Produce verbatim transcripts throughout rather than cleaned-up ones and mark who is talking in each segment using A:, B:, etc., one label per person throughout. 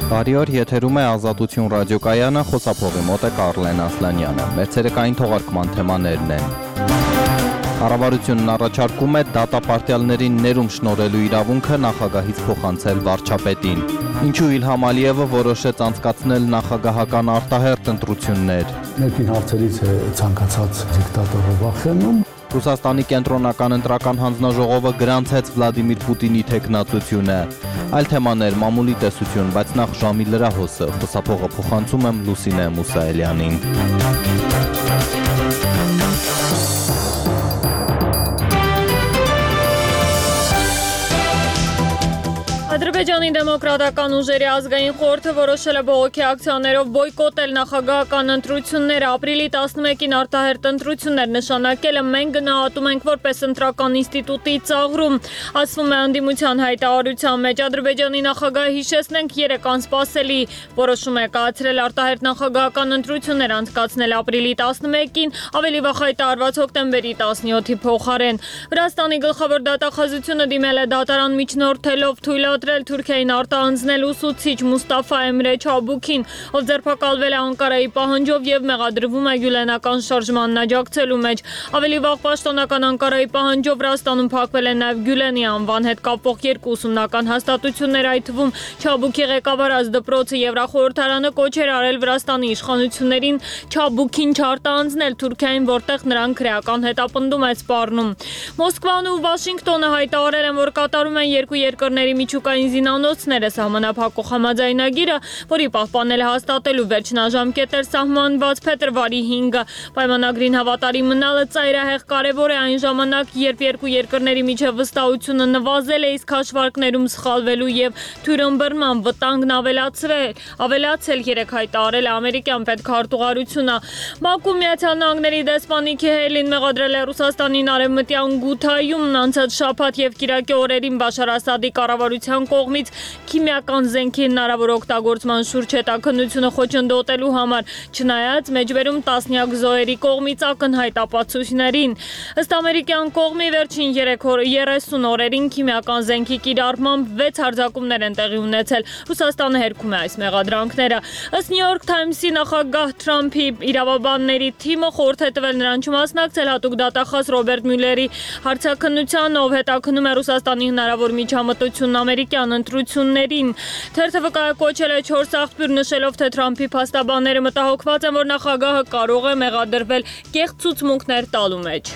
A: Բարի օր, եթերում է Ազատություն ռադիոկայանը, խոսափողի մոտ է Կարլեն Ասլանյանը։ Մեր ցերեկային թողարկման թեմաներն են։ Կառավարությունն առաջարկում է դատապարտյալներին ներում շնորհելու իրավունքը նախագահից փոխանցել վարչապետին։ Ինչու Իլհամ Ալիևը որոշեց անցկացնել նախագահական արտահերթ ընտրություններ։
B: Ներքին հարցերից է ցանկացած դիկտատորը վախենում։
A: Ռուսաստանի կենտրոնական ընտրական հանձնաժողովը գրանցեց Վլադիմիր Պուտինի թեկնածությունը։ Այլ թեմաներ, մամուլի տեսություն, բայց նախ ժամի լրահոսը, խոսափողը փոխանցում եմ Լուսինե Մուսայելյանին։
C: Ադրբեջանի դեմոկրատական ուժերի ազգային խորհուրդը որոշել է բողոքի ակցիաներով բոյկոտել նախագահական ընտրությունները։ Ապրիլի տասնմեկին արտահերթ ընտրություններ նշանակելը մենք գնահատում ենք որպես ընտրական ինստիտուտի ծաղրում, ասվում է ընդդիմության հայտարարության մեջ։ Ադրբեջանի նախագահը, հիշեցնենք, երեկ անսպասելի որոշում է կայացրել արտահերթ նախագահական ընտրություններ անցկացնել ապրիլի տասնմեկին, ավելի վաղ հայտարարված հոկտեմբերի տասնյոթի փոխարեն։ Վրաստանի գլխավոր դատախազությունը դիմել է դատարան միջնորդելով թույլատրել Թուրքիային արտահանձնել ուսուցիչ Մուստաֆա Էմրե Չաբուքին, ով ձերբակալվել է Անկարայի պահանջով եւ մեղադրվում է գյուլենական շարժմանն աջակցելու մեջ։ Ավելի վաղ պաշտոնական Անկարայի պահանջով Վրաստանում փակվել է նաեւ Գյուլենի անվան հետ կապող երկու ուսումնական հաստատություններ, այդ թվում Չաբուքի ղեկավարած դպրոցը Եվրախորհրդարանը կոչ էր արել Վրաստանի իշխանություններին Չաբուքին չարտահանձնել Թուրքիային, որտեղ նրան քրեական հետապնդում է սպառնում։ Մոսկվան ու Վաշինգտոնը հայտարարել են, որ կատարում են երկու երկրների միջուկային զինանոցները սահմանափակող համաձայնագիրը, որի պահպանել հաստատելու վերջնաժամկետ էր սահմանված փետրվարի հինգը։ Պայմանագրին հավատարիմ մնալը ծայրահեղ կարևոր է այն ժամանակ, երբ երկու երկրների միջև վստահությունը նվազել է, իսկ հաշվարկներում սխալվելու եւ թյուրըմբռնման վտանգն ավելացվել, ավելացել երեք հայտարարել է ամերիկյան պետքարտուղարությունը։ Բաքու Միացյալ Նահանգների դեսպանիկի Հելին մեղադրել է Ռուսաստանին արևմտյան Գութայում անցած շաբաթ եւ կիրակի օրերին Բաշար Ասադի կառավարության կողմից քիմիական զենքի հնարավոր օգտագործման շուրջ հետաքննությունը խոչընդոտելու համար, չնայած մեջբերում տասնյակ զոհերի կողմից ակնհայտ ապացույցներին։ Ըստ ամերիկյան կողմի վերջին երեսուն օրերին քիմիական զենքի կիրառմամբ վեց հարձակումներ են տեղի ունեցել։ Ռուսաստանը հերքում է այս մեղադրանքները։ Ըստ New York Times-ի նախագահ Թրամփի իրավաբանների թիմը խորհուրդ է տվել նրան չմասնակցել հատուկ դատախազ Ռոբերտ Մյուլլերի հարցաքննության, ով հետաքննում է Ռուսաստանի հնարավոր միջամտությունն ամերիկյան ընտրություններին։ Թերթը վկայակոչել է չորս աղբյուր, նշելով, թե Թրամփի փաստաբանները մտահոգված են, որ նախագահը կարող է մեղադրվել կեղծ ցուցմունքներ տալու մեջ։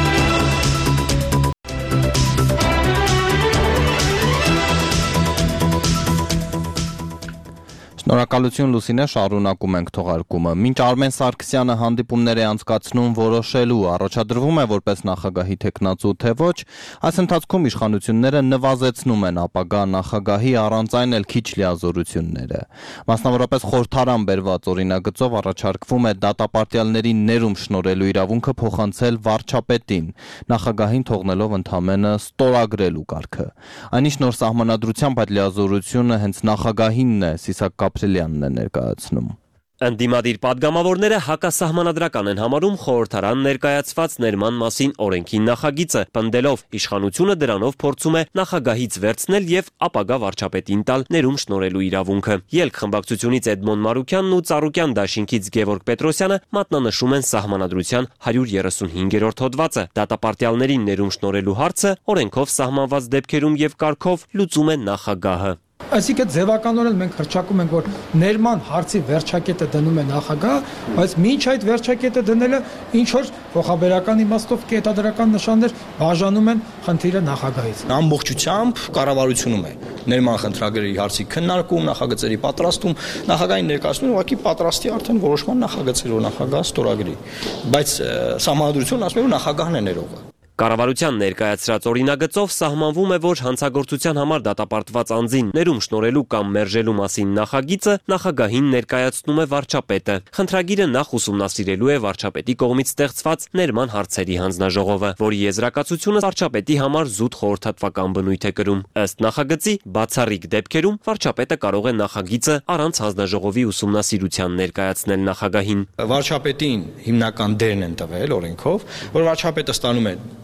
A: Շնորհակալություն Լուսինե, շարունակում ենք թողարկումը։ Մինչ Արմեն Սարգսյանը հանդիպումներ է անցկացնում որոշելու, առաջադրվում է որպես նախագահի թեկնածու թե ոչ, այս ընթացքում իշխանությունները նվազեցնում են ապագա նախագահի առանց այն էլ քիչ լիազորությունները։ Մասնավորապես խորհրդարան բերված օրինագծով առաջարկվում է դատապարտյալներին ներում շնորհելու իրավունքը փոխանցել վարչապետին, նախագահին թողնելով ընդամենը ստորագրելու կարգը։ Այնիշ նոր սահմանադրությամբ այդ լիազորությունը հենց նախագահինն է, Սիսակ Կապրելյանն է ներկայացնում։
D: Ընդդիմադիր падգամավորները հակասահմանադրական են համարում խորհրդարան ներկայացված ներման մասին օրենքի նախագիծը, պնդելով իշխանությունը դրանով փորձում է նախագահից վերցնել եւ ապագա վարչապետին տալ ներում շնորհելու իրավունքը։ Ելք խմբակցությունից Էդմոն Մարուկյանն ու Ծառուկյան դաշինքից Գևորգ Պետրոսյանը մատնանշում են սահմանադրության հարյուր երեսունհինգերորդ հոդվածը։ Դատապարտյալներին ներում շնորհելու հարցը օրենքով սահմանված դեպքերում եւ կարգով լուծում է նախագահը։
E: Այսինքն ձևականորեն մենք հռչակում ենք, որ ներման հարցի վերջակետը դնում է նախագահը, բայց մինչ այդ վերջակետը դնելը ինչ որ փոխաբերական իմաստով կետադրական նշաններ բաժանում են խնդիրը նախագահից։
F: Ամբողջությամբ կառավարությունում է ներման խնդրագրերի հարցի քննարկում, նախագծերի պատրաստում, նախագահային ներկայացնում ուղղակի պատրաստի արդեն որոշման նախագծեր, որ նախագահը ստորագրի, բայց սահմանադրությունն ասում է, որ նախագահն է ներողը։
D: Կառավարության ներկայացրած օրինագծով սահմանվում է, որ հանցագործության համար դատապարտված անձին ներում շնորհելու կամ մերժելու մասին նախագիծը նախագահին ներկայացնում է վարչապետը։ Խնդրագիրը նախ ուսումնասիրելու է վարչապետի կողմից ստեղծված ներման հարցերի հանձնաժողովը, որի եզրակացությունը վարչապետի համար զուտ խորհրդատվական բնույթ է կրում։ Ըստ նախագծի, բացառիկ դեպքերում վարչապետը կարող է նախագիծը առանց հանձնաժողովի ուսումնասիրության ներկայացնել նախագահին։
F: Վարչապետին հիմնական դերն են տվել օրենքով, որ վարչապետը ստանում է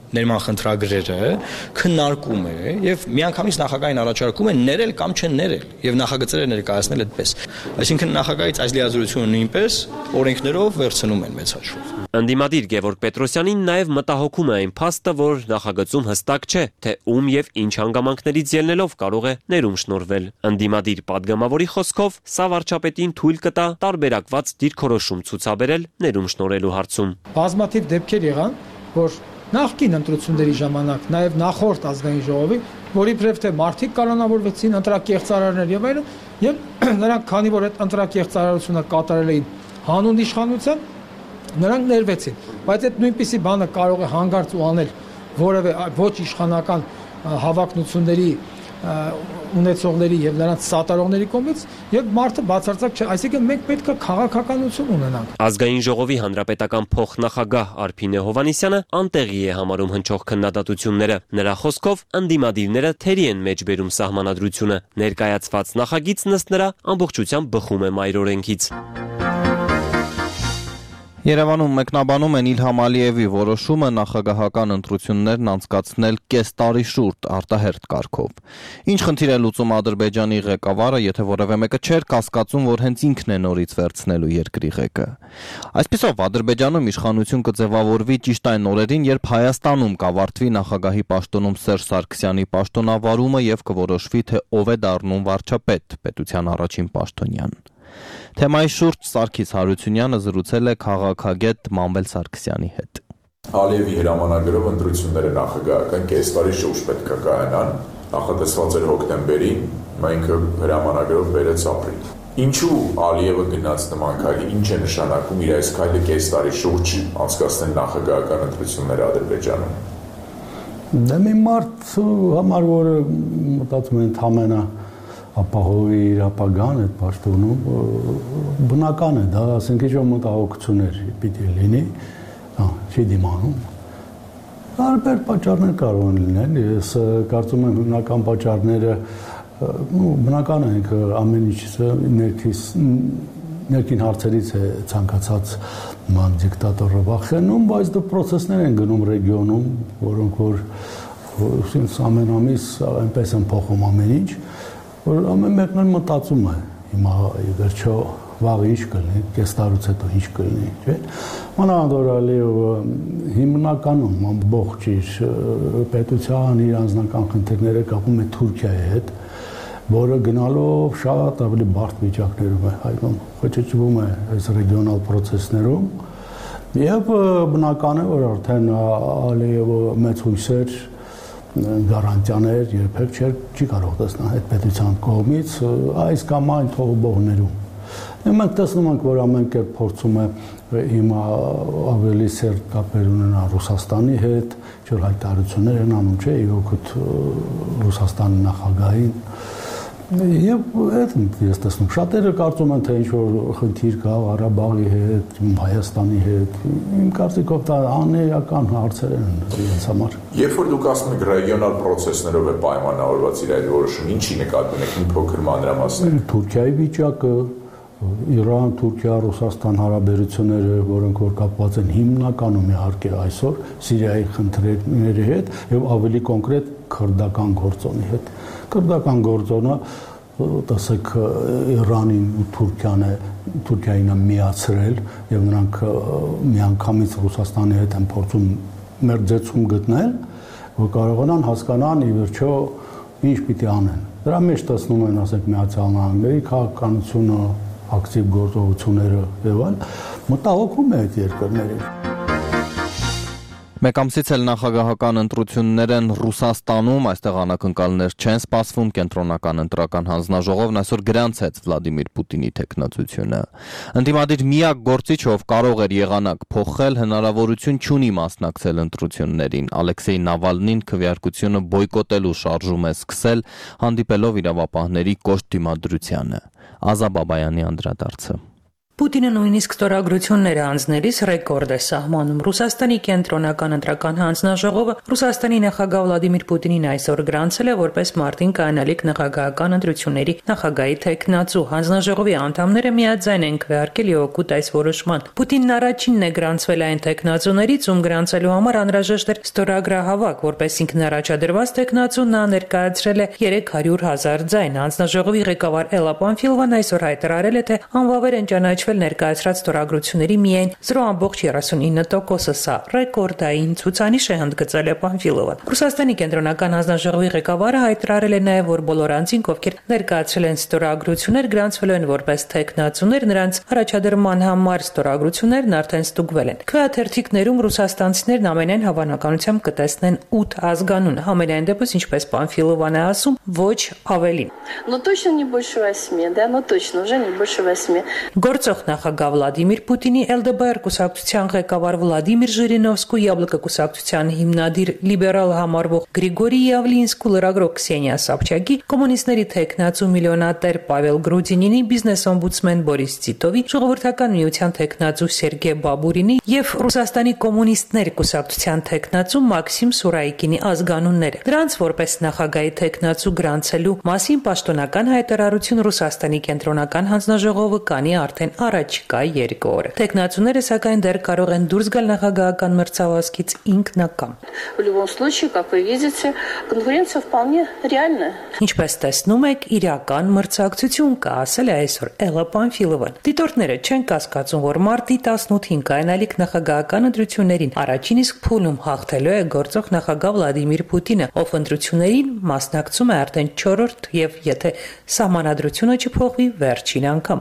F: ներման խնդրագրերը քննարկում է եւ միանգամից նախագահային առաջարկում է ներել կամ չներել եւ նախագծերը ներկայացնել այդպես։ Այսինքն նախագահից այս լիազորությունը նույնպես օրենքներով վերցնում են մեծ հաշվով։
D: Ընդդիմադիր Գևորգ Պետրոսյանին նաև մտահոգում է այն փաստը, որ նախագծում հստակ չէ, թե ում եւ ինչ հանգամանքներից ելնելով կարող է ներում շնորհվել։ Ընդդիմադիր падգամավորի խոսքով սա վարչապետին թույլ կտա տարբերակված դիրքորոշում ցուցաբերել ներում շնորհելու հարցում։
E: Բազմաթիվ դեպքեր եղան, որ նախկին ընտրությունների ժամանակ նաև նախորդ ազգային ժողովի, որի բրև թե մարդիկ կանոնավորվեցին ընտրակեղծարարներ եւ այլն, եւ նրանք քանի որ այդ ընտրակեղծարարությունը կատարել էին հանուն իշխանության, նրանք ներվեցին, բայց այդ նույնպիսի բանը կարող է հանգարց ու անել որևէ ոչ իշխանական հավակնությունների ունեցողների եւ նրանց սատարողների կողմից եւ մարդը բացարձակ չէ, այսինքն մենք պետք է քաղաքականություն ունենանք։
D: Ազգային ժողովի հանրապետական փոխնախագահ Արփինե Հովհաննիսյանը անտեղի է համարում հնչող քննադատությունները։ Նրա խոսքով ընդդիմադիրները թերի են մեջբերում սահմանադրությունը, ներկայացված նախագիծն ըստ նրա ամբողջությամբ բխում է մայր օրենքից։
A: Երևանում մեկնաբանում են Իլհամ Ալիևի որոշումը նախագահական ընտրություններն անցկացնել կես տարի շուրջ արտահերթ կարգով։ Ինչ խնդիր է լուծում Ադրբեջանի ղեկավարը, եթե որևէ մեկը չէր կասկածում, որ հենց ինքն է նորից վերցնելու երկրի ղեկը։ Այսպիսով Ադրբեջանում իշխանություն կձևավորվի ճիշտ այն օրերին, երբ Հայաստանում կավարտվի նախագահի պաշտոնում Սերժ Սարգսյանի պաշտոնավարումը եւ կորոշվի, թե ով է դառնում վարչապետ, պետության առաջին պաշտոնյան։ Թեմայի շուրջ Սարգիս Հարությունյանը զրուցել է քաղաքագետ Մանվել Սարգսյանի հետ։
G: Ալիևի հրամանագրով ընտրությունները նախագահական կես տարի շուրջ պետք է կայանան, նախատեսված էր հոկտեմբերին, մենք հրամանագրով բերեց ապրիլ։ Ինչու Ալիևը գնաց նման քայլի, ինչ է նշանակում իր այս քայլը կես տարի շուրջ անցկացնել նախագահական ընտրությունները Ադրբեջանում։
B: Դա մի մարդ համար, որը մտածում են ընդամենը ապահովի իր ապագան այդ պաշտոնում, բնական է, դա ասենք ինչ-որ մտահոգություններ պիտի լինի, չի դիմանում։ Տարբեր պատճառներ կարող են լինել, ես կարծում եմ հիմնական պատճառները, բնական է ինքը ամեն ինչ ներքին հարցերից է ցանկացած ման դիկտատորը վախենում, բայց դա պրոցեսներ են գնում ռեգիոնում, որոնք որ ամեն ամիս այնպես են փոխում ամեն ինչ, որ ամեն մեկն էլ մտածում է, հիմա վերջո վաղը ինչ կլինի, կես տարուց հետո ինչ կլինի, չէ՞։ Մանավանդ Ալիևը հիմնականում ամբողջ իր պետության իր անձնական խնդիրները կապում է Թուրքիայի հետ, որը գնալով շատ ավելի բարդ վիճակներում է հայտնվում, խոչեցվում է այս ռեգիոնալ պրոցեսներում, եւ բնական է, որ արդեն Ալիևը մեծ հույսեր գարանտիաներ երբեք չէր չի կարող տեսնել այդ պետության կողմից այս կամ այն թողուբողներում։ Մենք տեսնում ենք, որ ամեն կերպ փորձում է հիմա ավելի սերտ կապեր ունենալ Ռուսաստանի հետ, ինչ-որ հայտարարություններ են անում, չէ, իօգուտ Ռուսաստանի նախագահին։ Եվ այդ ես տեսնում, շատերը կարծում են, թե ինչ-որ խնդիր կա Ղարաբաղի հետ, Հայաստանի հետ, իմ կարծիքով դա անեական հարցեր են իրենց համար։
G: Երբ որ դուք ասում եք ռեգիոնալ պրոցեսներով է պայմանավորված իր այդ որոշումը, ինչի նկատում եք, մի փոքր մանրամասներ։
B: Թուրքիայի վիճակը, Իրան, Թուրքիա, Ռուսաստան հարաբերությունները, որոնք որ կապված են հիմնականում իհարկե այսօր Սիրիայի խնդիրների հետ եւ ավելի կոնկրետ քրդական գործոնի հետ։ Քրդական գործոնը, տեսեք, Իրանին ու Թուրքիան է, Թուրքիային է միացրել եւ նրանք միանգամից Ռուսաստանի հետ են փորձում մերձեցում գտնել, որ կարողանան հասկանան ի վերջո ինչ պիտի անեն։ Դրա մեջ տեսնում են, ասենք, Միացյալ Նահանգների քաղաքականությունը, ակտիվ գործողությունները եւ այլ, մտահոգում է այդ երկրներին։
A: Մեկ ամսից էլ նախագահական ընտրություններ են Ռուսաստանում, այստեղ անակնկալներ չեն սպասվում, կենտրոնական ընտրական հանձնաժողովն այսօր գրանցեց Վլադիմիր Պուտինի թեկնածությունը։ Ընդդիմադիր միակ գործիչը, ով կարող էր եղանակ փոխել, հնարավորություն չունի մասնակցել ընտրություններին։ Ալեքսեյ Նավալնին քվեարկությունը բոյկոտելու շարժում է սկսել, հանդիպելով իրավապահների կոշտ դիմադրությանը։ Ազա Բաբայանի անդրադարձը։
H: Պուտինը նույնիսկ ստորագրությունները անձնելիս ռեկորդ է սահմանում։ Ռուսաստանի կենտրոնական ընտրական հանձնաժողովը Ռուսաստանի նախագահ Վլադիմիր Պուտինին այսօր գրանցել է որպես մարտին կայանալիք նախագահական ընտրությունների նախագահի թեկնածու։ Հանձնաժողովի անդամները միաձայն են քվեարկել օգուտ այս որոշման։ Պուտինն առաջինն է գրանցվել այն թեկնածուներից, ում գրանցելու համար անհրաժեշտ էր ստորագրահավաք, որպես ինքն առաջադրված թեկնածու նա ներկայացրել է երեք հարյուր հազար ձայն։ Հանձնաժողովի ղեկավար Էլա Պանֆիլովան այսօր հայտարարել է, թե անվավեր են ճանաչվել ներկայացրած ստորագրությունների միայն զրո կόμμα երեսունինը տոկոսը, սա ռեկորդային ցուցանիշ է, հնդգծել է Պանֆիլովան։ Ռուսաստանի կենտրոնական հանձնաժողովի ղեկավարը հայտարարել է նաև, որ բոլոր անձինք, ովքեր ներկայացրել են ստորագրություններ, գրանցվել են որպես թեկնածուներ, նրանց առաջադրման համար ստորագրություններն արդեն ստուգվել են։ Քվեաթերթիկներում ռուսաստանցիներն ամենայն հավանականությամբ կտեսնեն ութ ազգանուն, համենայն դեպս, ինչպես Պանֆիլովան է ասում, ոչ ավելին։
I: Но точно не больше восьми, да, но точно уже не больше восьми.
H: Գործող նախագահ Վլադիմիր Պուտինի էլ դե բի ար կուսակցության ղեկավար Վլադիմիր Ժիրինովսկու, Յաբլոկա կուսակցության հիմնադիր լիբերալ համարվող Գրիգորի Յավլինսկու, լրագրող Քսենիա Սաբչակի, կոմունիստների թեկնածու միլիոնատեր Պավել Գրուդինինի, բիզնես օմբուդսմեն Բորիս Տիտովի, ժողովրդական միության թեկնածու Սերգեյ Բաբուրինի եւ Ռուսաստանի կոմունիստների կուսակցության թեկնածու Մաքսիմ Սուրայկինի ազգանունները։ Դրանց որպես նախագահի թեկնածու գրանցելու մասին պաշտոնական հայտարարություն Ռուսաստանի կենտրոնական հանձնաժողովը կանի արդեն առաջիկա երկու օրը։ Թեկնածուները սակայն դեռ կարող են դուրս գալ նախագահական մրցավազքից ինքնակամ։
I: В любом случае, как вы видите, конкуренция вполне реальная.
H: Ինչպես տեսնում եք, իրական մրցակցություն կա, ասել է այսօր Էլա Պանֆիլովան։ Դիտորդները չեն կասկածում, որ մարտի տասնութին կայանալիք նախագահական ընտրություններին առաջին իսկ փուլում հաղթելու է գործող նախագահ Վլադիմիր Պուտինը, ով ընտրություններին մասնակցում է արդեն չորրորդ եւ եթե սահմանադրությունը չփոխվի վերջին անգամ։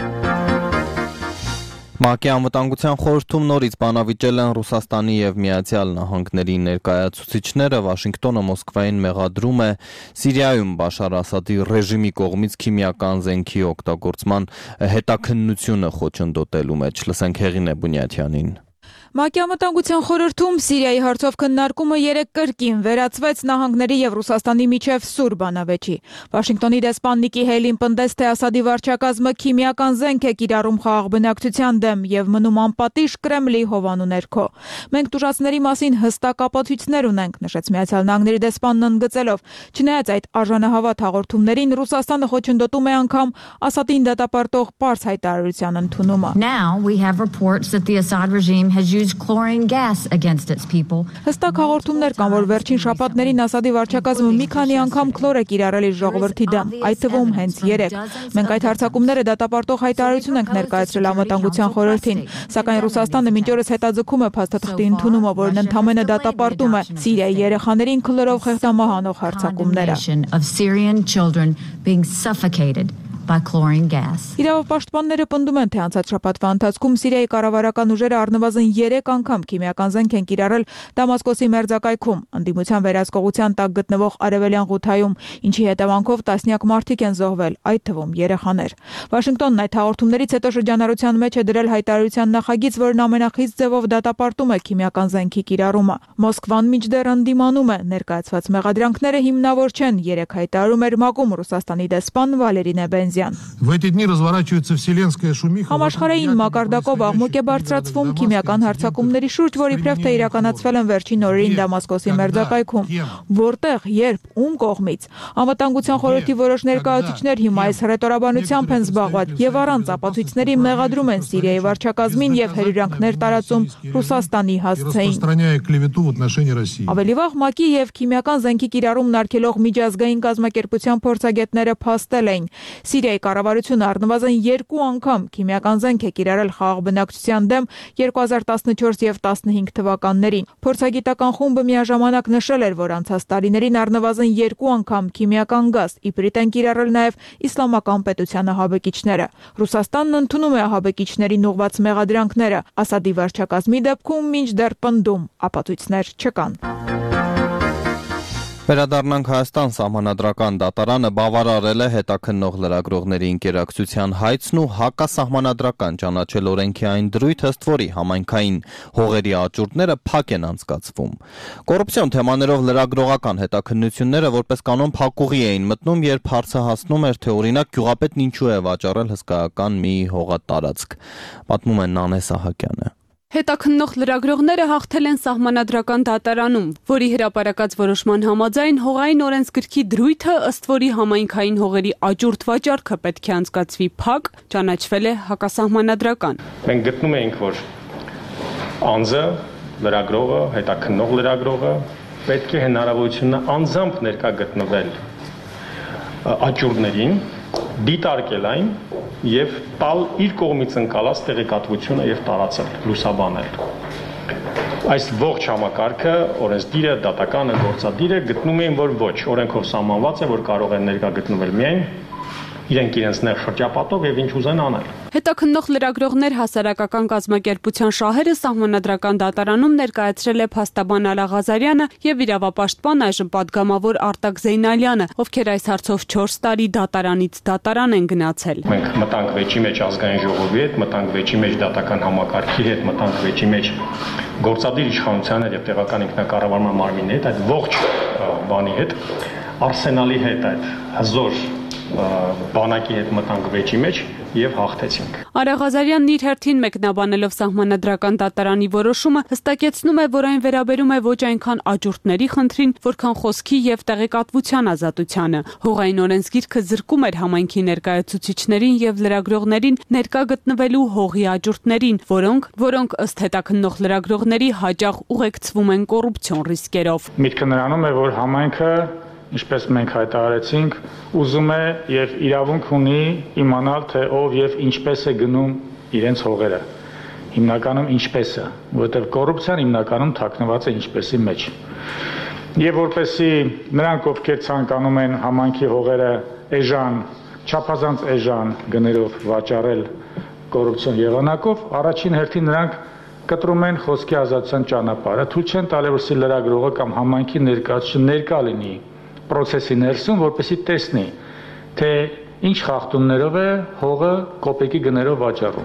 A: ՄԱԿ-ի անվտանգության խորհրդում նորից բանավիճել են Ռուսաստանի եւ Միացյալ Նահանգների ներկայացուցիչները։ Վաշինգտոնը Մոսկվային մեղադրում է Սիրիայում Բաշար Ասադի ռեժիմի կողմից քիմիական զենքի օգտագործման հետաքննությունը խոչընդոտելու մեջ։ Լսենք Հեղինե Բունյաթյանին։
C: ՄԱԿ-ի անվտանգության խորհրդում Սիրիայի հարցով քննարկումը երեկ կրկին վերացվեց նահանգների եւ Ռուսաստանի միջև սուր բանավեճի։ Վաշինգտոնի դեսպան Նիկի Հեյլին պնդեց, թե Ասադի վարչակազմը քիմիական զենք է կիրառում խաղաղ բնակչության դեմ եւ մնում անպատիժ Կրեմլի հովանու ներքո։ Մենք տուժածների մասին հստակ ապացույցներ ունենք, նշեց Միացյալ Նահանգների դեսպանն ընդգծելով, չնայած այդ արժանահավատ հաղորդումներին Ռուսաստանը խոչընդոտում է անգամ Ասադին դատապարտող պարզ հայտարարության ընդունումը։
J: Now we have reports that the Assad regime has used chlorine gas against its people.
C: Հստակ հաղորդումներ կան, որ վերջին շաբաթներին Ասադի վարչակազմը մի քանի անգամ քլոր է կիրառել իր ժողովրդի դեմ, այդ թվում հենց երեք։ Մենք այդ հարձակումները դատապարտող հայտարարություն ենք ներկայացրել անվտանգության խորհրդին, սակայն Ռուսաստանը մինչ օրս հետաձգում է փաստաթղթի ընդունումը, որն ընդհանրապես դատապարտում է Սիրիայի երեխաներին քլորով խեղդամահանող հարձակումները։
J: Of Syrian children being suffocated by chlorine gas.
C: Իրավապաշտպանները պնդում են, թե անցած շաբաթվա ընթացքում Սիրիայի կառավարական ուժերը առնվազն երեք անգամ քիմիական զենք են կիրառել Դամասկոսի մերձակայքում, ընդդիմության վերահսկողության տակ գտնվող Արևելյան Ղութայում, ինչի հետևանքով տասնյակ մարդիկ են զոհվել, այդ թվում երեխաներ։ Վաշինգտոնն այդ հաղորդումներից հետո շրջանառության մեջ է դրել հայտարարության նախագիծ, որն ամենախիստ ձևով դատապարտում է քիմիական զենքի կիրառումը։ Մոսկվան մինչդեռ ընդդիմանում է, ներկայացված մեղադրանքները հիմնավոր չեն, երեք հայտարարում էր ՄԱԿ-ում Ռուսաստանի դեսպան Վալերի Նեբենզյան։
K: В эти дни разворачивается вселенская шумиха.
C: Համաշխարհային մակարդակով աղմուկ է բարձրացվում քիմիական հարձակումների շուրջ, որ իբրև թե իրականացվել են վերջին օրերին Դամասկոսի մերձակայքում։ Որտեղ, երբ, ում կողմից։ Անվտանգության խորհրդի որոշ ներկայացուցիչներ հիմա այս հռետորաբանությամբ են զբաղված եւ առանց ապացույցների մեղադրում են Սիրիայի վարչակազմին եւ հրյուրանքներ տարածում Ռուսաստանի հասցեին։ Ավելի վաղ ՄԱԿ-ի եւ քիմիական զենքի կիրառումն արգելող միջազգային կազմակերպության փորձագետները փաստել էին։ Սիրիայի կառավարությունը առնվազն երկու անգամ քիմիական զենք է կիրառել խաղաղ բնակչության դեմ երկու հազար տասնչորս եւ տասնհինգ թվականներին։ Փորձագիտական խումբը միաժամանակ նշել էր, որ անցած տարիներին առնվազն երկու անգամ քիմիական գազ իբրիտ են կիրառել նաեւ իսլամական պետության ահաբեկիչները։ Ռուսաստանն ընդունում է ահաբեկիչներին ուղղված մեղադրանքները, Ասադի վարչակազմի դեպքում մինչդեռ պնդում ապացույցներ չկան։
A: Վերադառնանք Հայաստան սահմանադրական դատարանը բավարարել է հետաքննող լրագրողների ինկերակցության հայցն ու հակասահմանադրական ճանաչել օրենքի այն դրույթ, ըստ որի համայնքային հողերի աճուրդները փակ են անցկացվում։ Կոռուպցիոն թեմաներով լրագրողական հետաքննությունները որպես կանոն փակուղի էին մտնում, երբ հարցը հասնում էր, թե օրինակ գյուղապետն ինչու է վաճառել հսկայական մի հողատարածք։ Պատմում է Նանե Սահակյանը։
L: Հետաքննող լրագրողները հաղթել են սահմանադրական դատարանում, որի հրապարակած որոշման համաձայն հողային օրենսգրքի դրույթը, ըստ որի համայնքային հողերի աճուրդ վաճառքը պետք է անցկացվի փակ, ճանաչվել է հակասահմանադրական։
M: Մենք գտնում էինք, որ անձը, լրագրողը, հետաքննող լրագրողը պետք է հնարավորությունը անձամբ ներկա գտնվել աճուրդներին, դիտարկել այն եւ տալ իր կողմից ընկալած տեղեկատվությունը եւ տարածել, լուսաբանել։ Այս ողջ համակարգը, օրենսդիրը, դատականը, գործադիրը գտնում էին, որ ոչ, օրենքով սահմանված է, որ կարող են ներկա գտնվել միայն իրենք իրենց ներ շրջապատով եւ ինչ ուզեն անել։
L: Հետաքննող լրագրողներ հասարակական կազմակերպության շահերը սահմանադրական դատարանում ներկայացրել է փաստաբան Ալա Ղազարյանը եւ իրավապաշտպան այժմ падգամավոր Արտակ Զեյնալյանը, ովքեր այս հարցով չորս տարի դատարանից դատարան են գնացել։
M: Մենք մտանք վեճի մեջ ազգային ժողովի հետ, մտանք վեճի մեջ դատական համակարգի հետ, մտանք վեճի մեջ գործադիր իշխանության հետ եւ տեղական ինքնակառավարման մարմինի հետ, այդ ողջ բանի հետ, արսենալի հետ, այդ հզոր բանակի հետ մտանք վեճի մեջ եւ հաղթեցինք։
L: Արա Ղազարյանն իր հերթին մեկնաբանելով սահմանադրական դատարանի որոշումը հստակեցնում է, որ այն վերաբերում է ոչ այնքան աճուրդների խնդրին, որքան խոսքի եւ տեղեկատվության ազատությանը։ Հողային օրենսգիրքը զրկում էր համայնքի ներկայացուցիչներին եւ լրագրողներին ներկա գտնվելու հողի աճուրդներին, որոնք, որոնք ըստ հետաքննող լրագրողների հաճախ ուղեկցվում են կոռուպցիոն ռիսկերով։
M: Միտքը նրանում է, որ համայնքը, ինչպես մենք հայտարարեցինք, ուզում է եւ իրավունք ունի իմանալ, թե ով եւ ինչպես է գնում իրենց հողերը։ Հիմնականում ինչպես է, որովհետեւ կոռուպցիան հիմնականում թաքնված է ինչպեսի մեջ։ Եվ որպեսի նրանք, ովքեր ցանկանում են համայնքի հողերը էժան, չափազանց էժան գներով վաճառել կոռուպցիոն եղանակով, առաջին հերթին նրանք կտրում են խոսքի ազատության ճանապարհը, թույլ չեն տալի, որ լրագրողը կամ համայնքի ներկայացուցիչը ներկա լինի պրոցեսի ներսում, որպեսզի տեսնի, թե ինչ խախտումներով է հողը կոպեկի գներով վաճառում։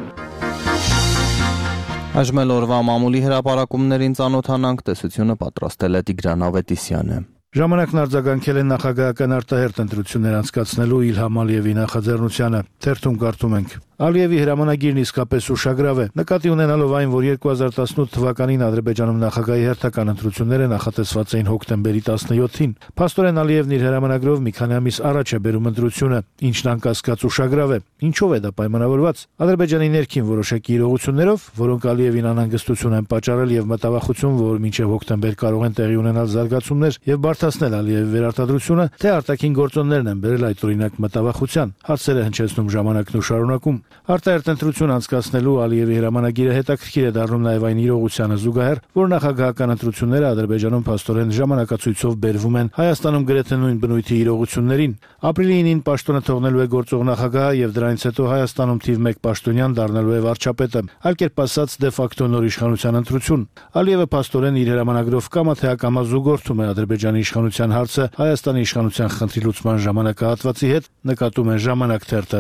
A: Այժմ էլ օրվա մամուլի հրապարակումներին ծանոթանանք, տեսությունը պատրաստել է Տիգրան Ավետիսյանը։
K: Ժամանակն արձագանքել են նախագահական արտահերթ ընտրություններ անցկացնելու Իլհամ Ալիևի նախաձեռնությանը։ Թերթում կարդում ենք. Ալիևի հրամանագիրն իսկապես ուշագրավ է, նկատի ունենալով այն, որ երկու հազար տասնութ թվականին Ադրբեջանում նախագահի հերթական ընտրությունները նախատեսված էին հոկտեմբերի տասնյոթին։ Փաստորեն Ալիևն իր հրամանագրով մի քանի ամիս առաջ է բերում ընտրությունը, ինչն անկասկած ուշագրավ է։ Ինչով է դա պայմանավորված։ Ադրբեջանի ներքին որոշակի իրողություններով, որոնք Ալիևին անհանգստություն են պատճառել եւ մտավախություն, որ մինչեւ հոկտեմբեր կարող են տեղի ունենալ զարգացումներ եւ բարդացնել Ալիևի վերարտադրությունը, թե արտաքին գործոններն են բերել այդ օրինակ մտավախության։ Հարցերը հնչեցնում ժամանակն ու շարունակում։ Արտահերթ ընտրություն անցկացնելու Ալիևի հրամանագիրը հետաքրքիր է դառնում նաև այն իրողությանը զուգահեռ, որ նախագահական ընտրությունները Ադրբեջանում փաստորեն ժամանակացույցով բերվում են Հայաստանում գրեթե նույն բնույթի իրողություններին։ Ապրիլի ինին պաշտոնը թողնելու է գործող նախագահը եւ դրանից հետո Հայաստանում թիվ մեկ պաշտոնյան դառնալու է վարչապետը, այլ կերպ ասած դե ֆակտո նոր իշխանության ընտրություն։ Ալիևը փաստորեն իր հրամանագրով կամա թե ակամա զուգորդում է Ադրբեջանի իշխանության հարցը Հայաստանի իշխանության խնդրի լուծման ժամանակահատվածի հետ, նկատում է Ժամանակ թերթը։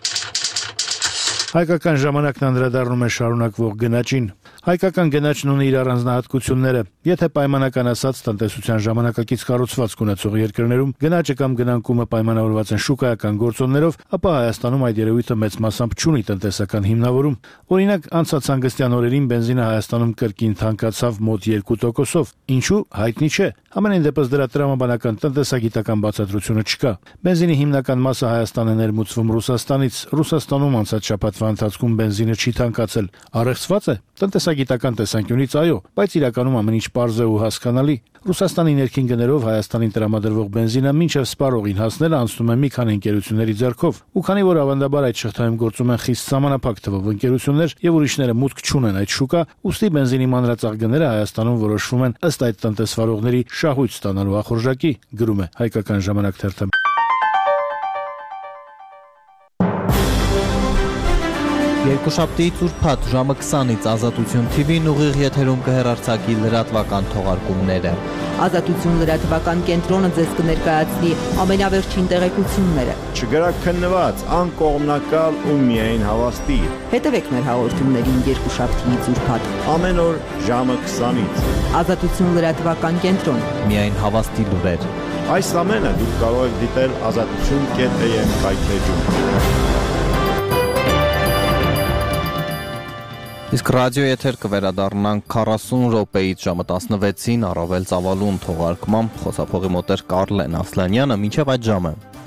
K: Հայկական ժամանակն անդրադառնում է շարունակվող գնաճին։ Հայկական գնաճն ունի իր առանձնահատկությունները։ Եթե պայմանական ասած տնտեսության ժամանակակից կառուցվածք ունեցող երկրներում գնաճը կամ գնանկումը պայմանավորված են շուկայական գործոններով, ապա Հայաստանում այդ երևույթը մեծ մասամբ չունի տնտեսական հիմնավորում։ Օրինակ, անցած հանգստյան օրերին բենզինը Հայաստանում կրկին թանկացավ մոտ երկու տոկոսով։ Ինչու՞, հայտնի չէ։ Համենայն դեպս դրա տրամաբանական տնտեսագիտական բացատրությունը չկա։ Բենզինի հիմնական մասը Հայաստան է ներմուծվում Ռուսաստանից։ Ռուսաստանում անցած շաբաթվա ընթացքում բենզինը չի թանկացել։ Առեղծված է։ Տնտեսագիտական տեսանկյունից այո, բայց իրականում ամեն ինչ պարզ է ու հասկանալի։ Ռուսաստանի ներքին գներով Հայաստանին տրամադրվող բենզինը մինչև սպառողին հասնելը անցնում է մի քանի ընկերությունների ձեռքով, ու քանի որ ավանդաբար այդ շղթայում գործում են խիստ սահմանափակ թվով ընկերություններ եւ ուրիշները մուտք չունեն այդ շուկա, ուստի բենզինի մանրածախ գները Հայաստանում որոշվում են ըստ այդ տնտեսվարողների շահույթ ստանալու ախորժակի, գրում է Հայկական ժամանակ թերթը։
A: Երկուշաբթիից ուրբաթ ժամը քսանից Ազատություն թի վին ուղիղ եթերում կհեռարձակի լրատվական թողարկումները։
N: Ազատություն լրատվական կենտրոնը ձեզ կներկայացնի ամենավերջին տեղեկությունները։
O: Չգրաքննված, անկողմնակալ ու միայն հավաստի։
N: Հետևեք մեր հաղորդումներին երկուշաբթիից ուրբաթ
O: ամեն օր ժամը քսանից։
N: Ազատություն լրատվական կենտրոն։
A: Միայն հավաստի լուրեր։
O: Այս ամենը դուք կարող եք դիտել ազատություն կետ է եմ կայքեջում։
A: Իսկ ռադիո եթեր կվերադառնանք քառասուն րոպեից ժամը տասնվեցին առավել ծավալուն թողարկմամբ խոսափողի մոտ էր Կարլեն Ասլանյանը, մինչև այդ ժամը։